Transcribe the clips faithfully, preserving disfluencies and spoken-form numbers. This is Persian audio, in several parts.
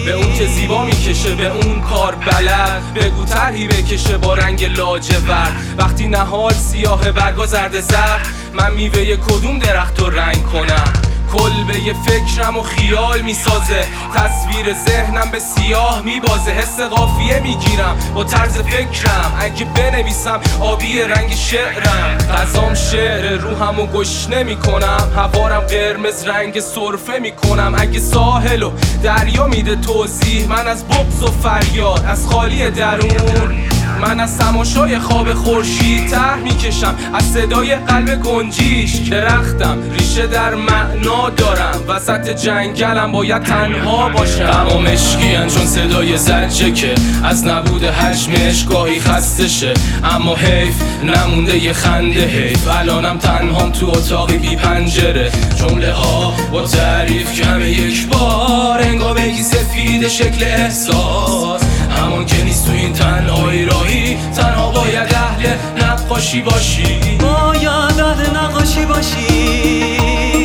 به اون که زیبا میکشه، به اون کار بلد، بگو طرحی بکشه با رنگ لاجورد. وقتی نهال سیاه برگا زرد زرد، من میوه کدوم درخت رو رنگ کنم؟ کلبه ی فکرم و خیال میسازه، تصویر ذهنم به سیاه میبازه. حس قافیه میگیرم با طرز فکرم، اگه بنویسم آبی رنگ شعرم. غذام شعر، روحمو گشنه میکنم، هوارم قرمز رنگ سرفه میکنم. اگه ساحل و دریا میده توضیح، من از بغض و فریاد، از خالی درون، من از تماشای خواب خورشید ته میکشم، از صدای قلب گنجیش. درختم ریشه در معنا دارم، وسط جنگلم باید تنها باشم. غم و مشکین چون صدای زجه که از نبود حجمش گاهی خسته شه، اما حیف نمونده یه خنده. حیف الانم تنهام تو اتاقی بی پنجره، جمله ها با تعریف کمه یک بار، انگار بگی سفید شکل احساس. همون که نیست تو این تنهایی راهی، تنها باید اهل نقاشی باشی، باید اهل نقاشی باشی،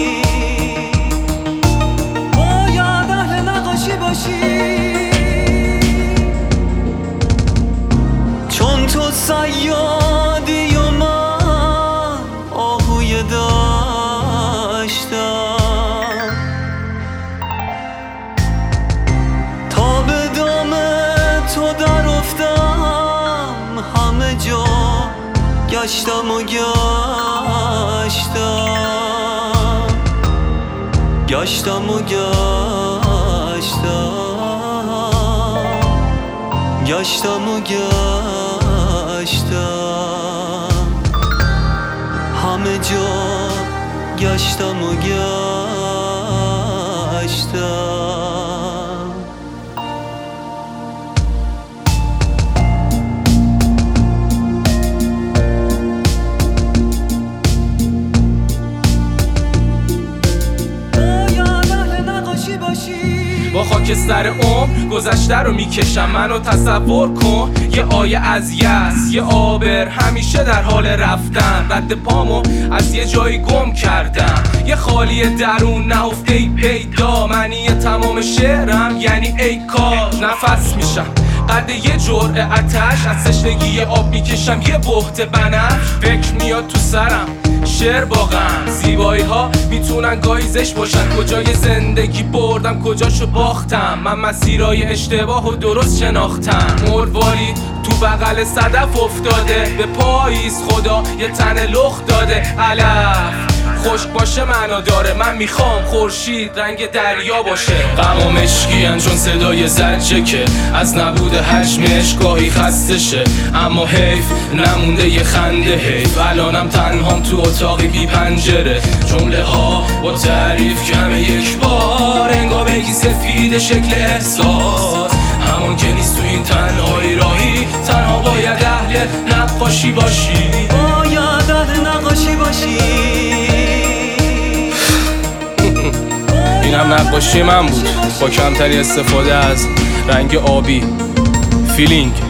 باید اهل نقاشی باشی. چون تو صیادی و من آهوی داشتم، تا به دام تو در افتم همه جا گشتم و گشتم، گشتم و گشتم، گشتم و گشتم، همه جا گشتم و گشتم. با خاکستر عمر گذشته رو میکشم، منو تصور کن یه آیه از یأس، یه آبر همیشه در حال رفتن. رد پامو از یه جایی گم کردم، یه خالی درون نهفته ای پیدا. معنی تمام شعرم یعنی ای کاش نفس میشم قد یه جرعه آتش، از تشنگی آب میکشم یه بهت بنفش. فکر میاد تو سرم شعر با غم، زیبایی ها میتونن گایزش باشن. کجای زندگی بردم کجاشو باختم، من مسیرای اشتباه و درست شناختم. مرواری تو بغل صدف افتاده، به پاییز خدا یه تن لخت داده. علف خشک باشه معنا داره، من میخوام خورشید رنگ دریا باشه. غم و مشکین چون صدای زجه که از نبود حجمش گاهی خسته شه، اما حیف نمونده یه خنده. حیف الانم تنهام تو اتاقی بی پنجره، جمله ها با تعریف کمه یک بار، انگار بگی سفید شکل احساس. همون که نیست تو این تنهایی راهی، تنها باید اهل نقاشی باشی، باید اهل نقاشی باشی. اینم نقاشی من بود با کمتری استفاده از رنگ آبی. فیلینگ